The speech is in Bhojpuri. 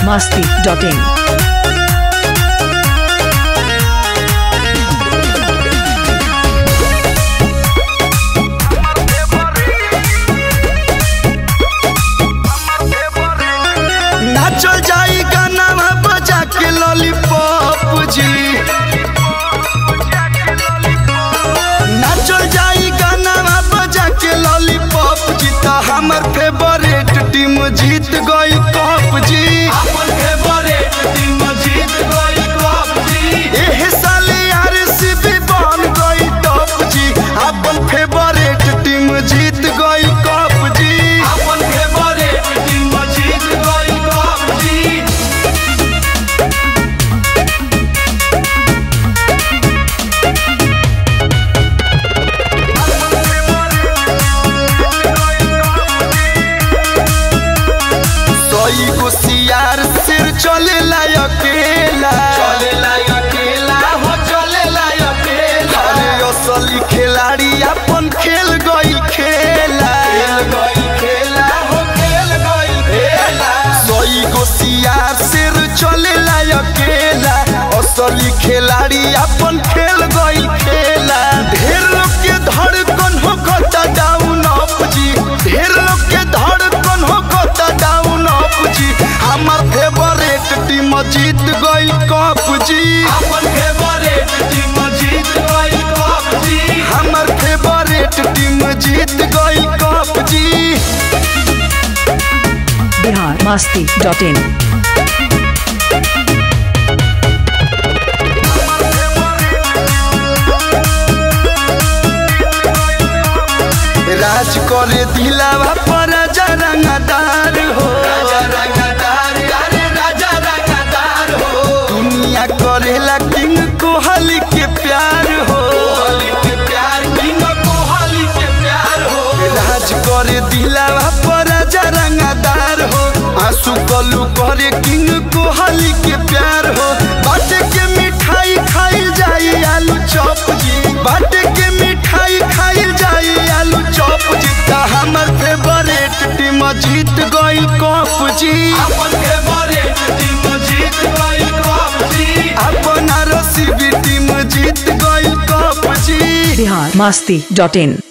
biharmasti.in चल जाई गाना बजा के लॉलीपॉप जी नाचल जाई गाना बजा के लॉलीपॉप जी ता हमर फेवरेट टीम जीत गई कप जी हमर फेवरेट टीम जीत गई कप जी एह साले आरसीबी बन गई टॉप जी अपन फेवरेट टीम जीत गई कप जी अपन फेवरेट टीम जीत गई यार सिर चले अकेला हो चले अकेला अरे असली खिलाड़ी अपन खेल गई खेला हो खेल गई खेला सोई गोसियार सिर चले अकेला असली खिलाड़ी अपन खेल गई खेला ढेर लोग के धड़कन हो गता डाउन अप जी ढेर लोग के धड़कन हो गता डाउन अप जी हमार फेवरेट टीम जीत गई कप जी अपन फेवरेट टीम जीत गई कप जी हमार फेवरेट टीम जीत गई कप जी biharmasti.in राज करे दिलावा पर राजा रंगदार हो दुनिया करेला किंग कोहली के प्यार हो राज करे दिलावा पर राजा रंगदार हो आंसू कलू करे किंग कोहली के प्यार हो बाटे के मिठाई खाई जाई आलू चॉप जी बाटे के मिठाई खाई जाई आलू चॉप जी ता हमर फेवरेट टीम जीत गई कप जी अपन फेवरेट टीम जीत गई कप जी अपन आरसीबी टीम जीत गई कप जी biharmasti.in